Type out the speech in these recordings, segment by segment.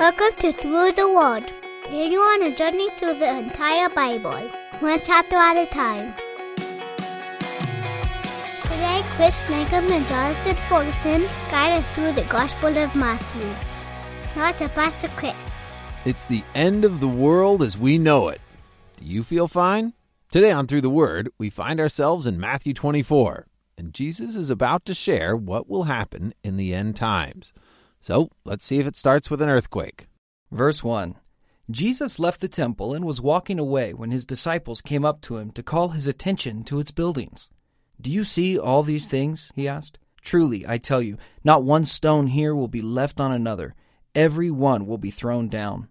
Welcome to Through the Word. Here you on a journey through the entire Bible, one chapter at a time. Today, Chris Nagum and Jonathan Ferguson guide us through the Gospel of Matthew. Now to Pastor Chris. It's the end of the world as we know it. Do you feel fine? Today on Through the Word, we find ourselves in Matthew 24, and Jesus is about to share what will happen in the end times. So, let's see if it starts with an earthquake. Verse 1. Jesus left the temple and was walking away when his disciples came up to him to call his attention to its buildings. "Do you see all these things?" he asked. "Truly, I tell you, not one stone here will be left on another. Every one will be thrown down."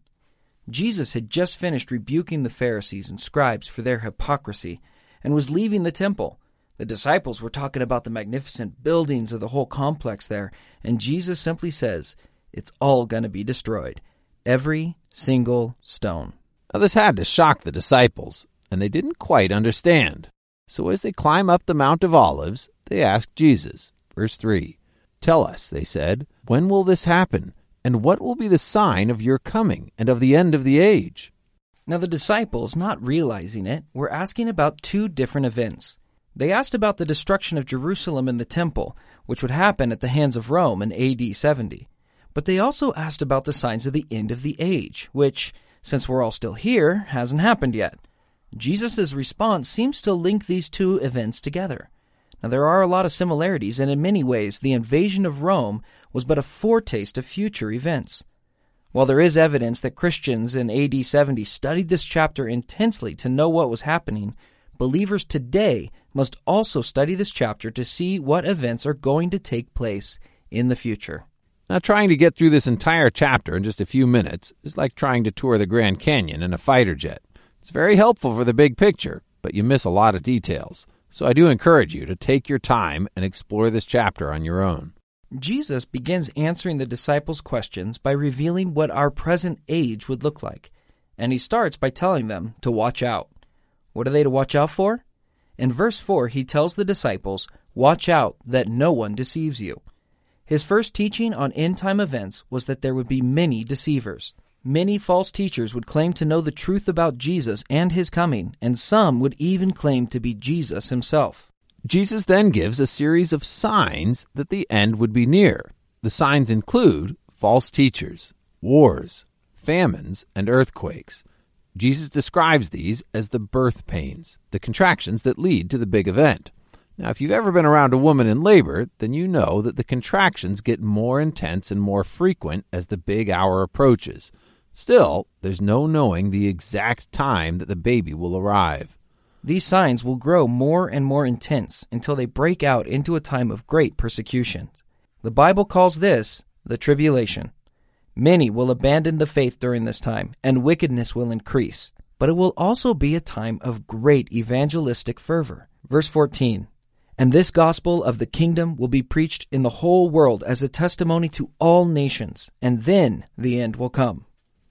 Jesus had just finished rebuking the Pharisees and scribes for their hypocrisy and was leaving the temple. The disciples were talking about the magnificent buildings of the whole complex there, and Jesus simply says, it's all going to be destroyed. Every single stone. Now, this had to shock the disciples, and they didn't quite understand. So as they climb up the Mount of Olives, they asked Jesus. Verse 3, "Tell us," they said, "when will this happen? And what will be the sign of your coming and of the end of the age?" Now the disciples, not realizing it, were asking about two different events. They asked about the destruction of Jerusalem and the temple, which would happen at the hands of Rome in AD 70. But they also asked about the signs of the end of the age, which, since we're all still here, hasn't happened yet. Jesus' response seems to link these two events together. Now there are a lot of similarities, and in many ways, the invasion of Rome was but a foretaste of future events. While there is evidence that Christians in AD 70 studied this chapter intensely to know what was happening, believers today must also study this chapter to see what events are going to take place in the future. Now, trying to get through this entire chapter in just a few minutes is like trying to tour the Grand Canyon in a fighter jet. It's very helpful for the big picture, but you miss a lot of details. So I do encourage you to take your time and explore this chapter on your own. Jesus begins answering the disciples' questions by revealing what our present age would look like. And he starts by telling them to watch out. What are they to watch out for? In verse 4, he tells the disciples, "Watch out that no one deceives you." His first teaching on end-time events was that there would be many deceivers. Many false teachers would claim to know the truth about Jesus and his coming, and some would even claim to be Jesus himself. Jesus then gives a series of signs that the end would be near. The signs include false teachers, wars, famines, and earthquakes. Jesus describes these as the birth pains, the contractions that lead to the big event. Now, if you've ever been around a woman in labor, then you know that the contractions get more intense and more frequent as the big hour approaches. Still, there's no knowing the exact time that the baby will arrive. These signs will grow more and more intense until they break out into a time of great persecution. The Bible calls this the tribulation. Many will abandon the faith during this time, and wickedness will increase. But it will also be a time of great evangelistic fervor. Verse 14, "And this gospel of the kingdom will be preached in the whole world as a testimony to all nations, and then the end will come."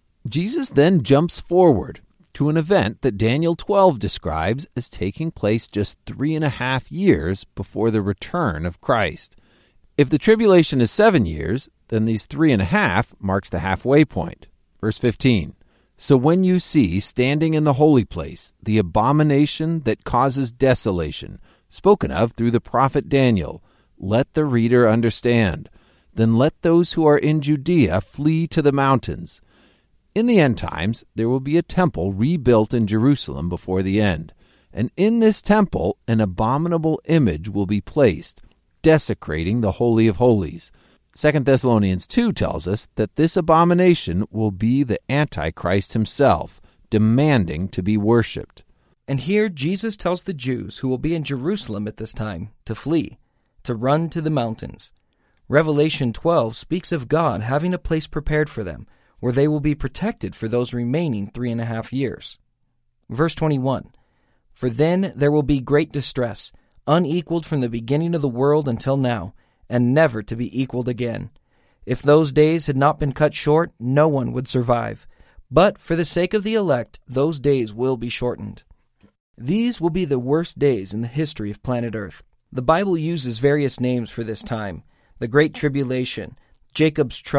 Jesus then jumps forward to an event that Daniel 12 describes as taking place just 3.5 years before the return of Christ. If the tribulation is 7 years, then these 3.5 marks the halfway point. Verse 15, "So when you see standing in the holy place the abomination that causes desolation, spoken of through the prophet Daniel, let the reader understand. Then let those who are in Judea flee to the mountains." In the end times, there will be a temple rebuilt in Jerusalem before the end. And in this temple, an abominable image will be placed, desecrating the Holy of Holies. 2 Thessalonians 2 tells us that this abomination will be the Antichrist himself, demanding to be worshipped. And here Jesus tells the Jews who will be in Jerusalem at this time to flee, to run to the mountains. Revelation 12 speaks of God having a place prepared for them, where they will be protected for those remaining 3.5 years. Verse 21, "For then there will be great distress, unequaled from the beginning of the world until now, and never to be equaled again. If those days had not been cut short, no one would survive. But for the sake of the elect, those days will be shortened." These will be the worst days in the history of planet Earth. The Bible uses various names for this time: the Great Tribulation, Jacob's trouble,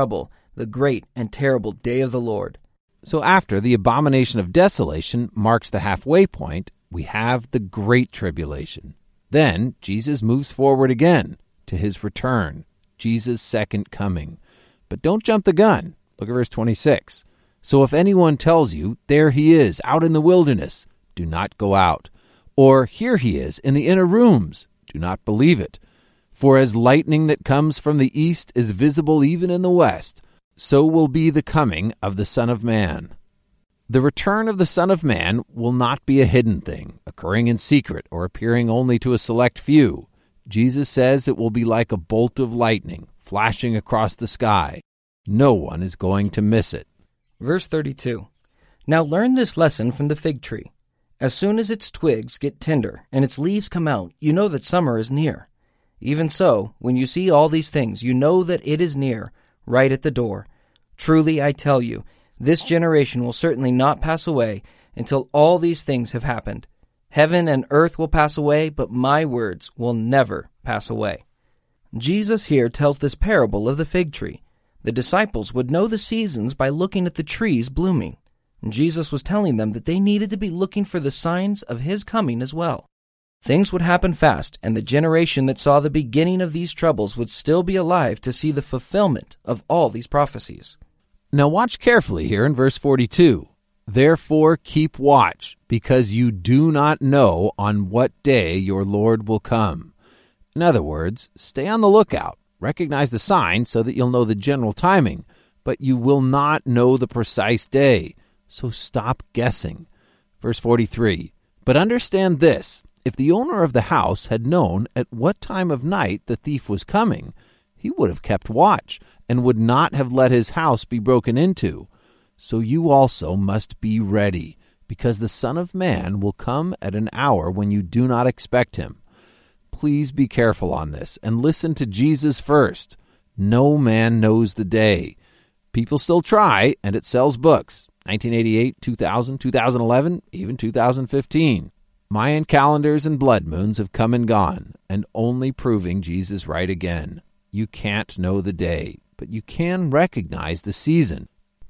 the great and terrible day of the Lord. So after the abomination of desolation marks the halfway point, we have the Great Tribulation. Then Jesus moves forward again to his return, Jesus' second coming. But don't jump the gun. Look at verse 26. So if anyone tells you, there he is, out in the wilderness, do not go out. Or here he is, in the inner rooms, do not believe it. For as lightning that comes from the east is visible even in the west, so will be the coming of the Son of Man. The return of the Son of Man will not be a hidden thing, occurring in secret or appearing only to a select few. Jesus says it will be like a bolt of lightning, flashing across the sky. No one is going to miss it. Verse 32. Now learn this lesson from the fig tree. As soon as its twigs get tender and its leaves come out, you know that summer is near. Even so, when you see all these things, you know that it is near, right at the door. Truly, I tell you, this generation will certainly not pass away until all these things have happened. Heaven and earth will pass away, but my words will never pass away. Jesus here tells this parable of the fig tree. The disciples would know the seasons by looking at the trees blooming. Jesus was telling them that they needed to be looking for the signs of his coming as well. Things would happen fast, and the generation that saw the beginning of these troubles would still be alive to see the fulfillment of all these prophecies. Now watch carefully here in verse 42. Therefore keep watch, because you do not know on what day your Lord will come. In other words, stay on the lookout. Recognize the signs so that you'll know the general timing, but you will not know the precise day. So stop guessing. Verse 43. But understand this. If the owner of the house had known at what time of night the thief was coming, he would have kept watch and would not have let his house be broken into. So you also must be ready, because the Son of Man will come at an hour when you do not expect him. Please be careful on this and listen to Jesus first. No man knows the day. People still try, and it sells books. 1988, 2000, 2011, even 2015. Mayan calendars and blood moons have come and gone, and only proving Jesus right again. You can't know the day, but you can recognize the season.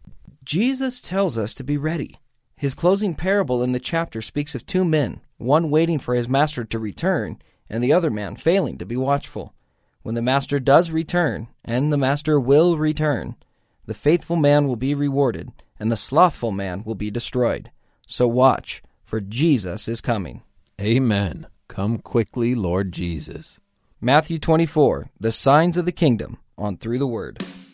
Jesus tells us to be ready. His closing parable in the chapter speaks of two men, one waiting for his master to return, and the other man failing to be watchful. When the master does return, and the master will return, the faithful man will be rewarded, and the slothful man will be destroyed. So watch, for Jesus is coming. Amen. Come quickly, Lord Jesus. Matthew 24, the signs of the kingdom, on Through the Word.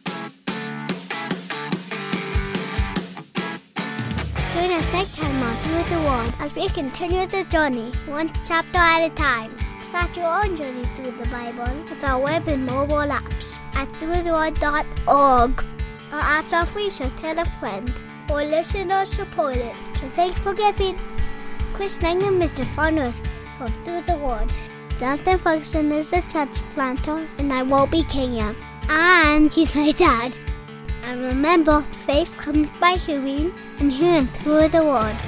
Join us next time on Through the Word as we continue the journey, one chapter at a time. Start your own journey through the Bible with our web and mobile apps at throughtheword.org. Our apps are free, so tell a friend or listen or support it. So thanks for giving. Chris Langham is the founder from Through the Word. Jonathan Ferguson is the church planter, and I won't be Kenya. And he's my dad. And remember, faith comes by hearing, and hearing through the Word.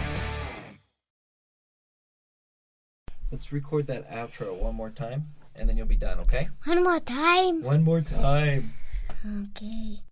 Let's record that outro one more time, and then you'll be done, okay? One more time. One more time. Okay.